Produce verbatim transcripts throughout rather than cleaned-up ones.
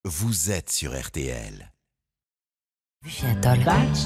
vous êtes sur R T L. R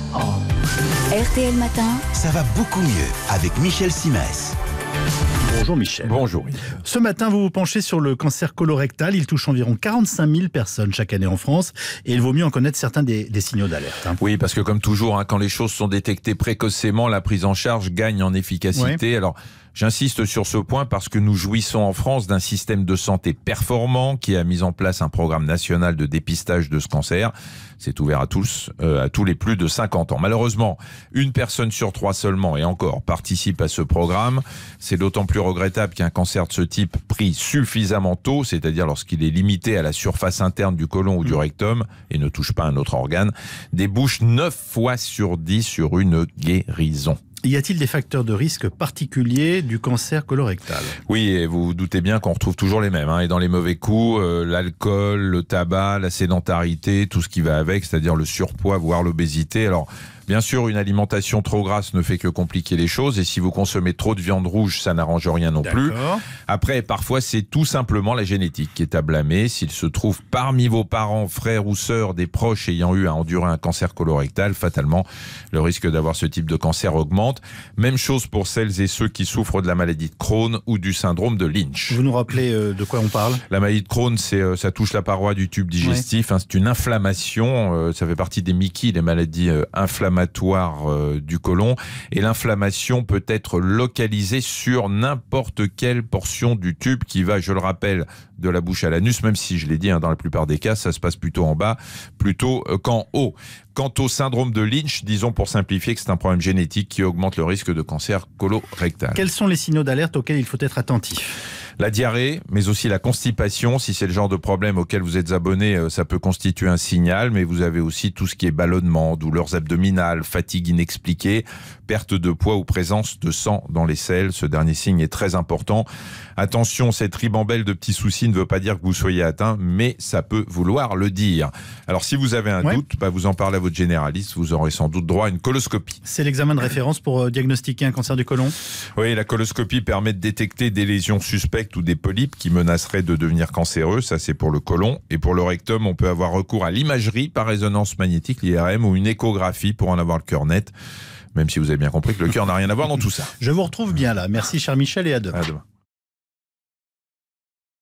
T L Matin. Ça va beaucoup mieux avec Michel Simès. Bonjour Michel. Bonjour. Ce matin, vous vous penchez sur le cancer colorectal. Il touche environ quarante-cinq mille personnes chaque année en France et il vaut mieux en connaître certains des, des signaux d'alerte. Hein. Oui, parce que comme toujours, hein, quand les choses sont détectées précocement, la prise en charge gagne en efficacité. Ouais. Alors, j'insiste sur ce point parce que nous jouissons en France d'un système de santé performant qui a mis en place un programme national de dépistage de ce cancer. C'est ouvert à tous, euh, à tous les plus de cinquante ans. Malheureusement, une personne sur trois seulement, et encore, participe à ce programme. C'est d'autant plus regrettable qu'un cancer de ce type pris suffisamment tôt, c'est-à-dire lorsqu'il est limité à la surface interne du côlon ou du rectum et ne touche pas un autre organe, débouche neuf fois sur dix sur une guérison. Y a-t-il des facteurs de risque particuliers du cancer colorectal ? Oui, et vous vous doutez bien qu'on retrouve toujours les mêmes. Hein, et dans les mauvais coups, euh, l'alcool, le tabac, la sédentarité, tout ce qui va avec, c'est-à-dire le surpoids, voire l'obésité. Alors, bien sûr, une alimentation trop grasse ne fait que compliquer les choses. Et si vous consommez trop de viande rouge, ça n'arrange rien non plus. Après, parfois, c'est tout simplement la génétique qui est à blâmer. S'il se trouve parmi vos parents, frères ou sœurs, des proches ayant eu à endurer un cancer colorectal, fatalement, le risque d'avoir ce type de cancer augmente. Même chose pour celles et ceux qui souffrent de la maladie de Crohn ou du syndrome de Lynch. Vous nous rappelez euh, de quoi on parle ? La maladie de Crohn, c'est, euh, ça touche la paroi du tube digestif. Ouais. Hein, c'est une inflammation. Euh, ça fait partie des M I C I, les maladies euh, inflammatoires euh, du côlon. Et l'inflammation peut être localisée sur n'importe quelle portion du tube qui va, je le rappelle, de la bouche à l'anus, même si je l'ai dit, hein, dans la plupart des cas, ça se passe plutôt en bas, plutôt euh, qu'en haut. Quant au syndrome de Lynch, disons pour simplifier que c'est un problème génétique qui augmente le risque de cancer colorectal. Quels sont les signaux d'alerte auxquels il faut être attentif ? La diarrhée, mais aussi la constipation. Si c'est le genre de problème auquel vous êtes abonné, ça peut constituer un signal, mais vous avez aussi tout ce qui est ballonnement, douleurs abdominales, fatigue inexpliquée, perte de poids ou présence de sang dans les selles. Ce dernier signe est très important. Attention, cette ribambelle de petits soucis ne veut pas dire que vous soyez atteint, mais ça peut vouloir le dire. Alors si vous avez un ouais. doute, bah, vous en parlez à votre généraliste, vous aurez sans doute droit à une coloscopie. C'est l'examen de référence pour euh, diagnostiquer un cancer du côlon ? Oui, la coloscopie permet de détecter des lésions suspectes ou des polypes qui menaceraient de devenir cancéreux, ça c'est pour le côlon. Et pour le rectum, on peut avoir recours à l'imagerie par résonance magnétique, l'I R M, ou une échographie pour en avoir le cœur net, même si vous avez bien compris que le cœur n'a rien à voir dans tout ça. Je vous retrouve bien là. Merci cher Michel et à demain. À demain.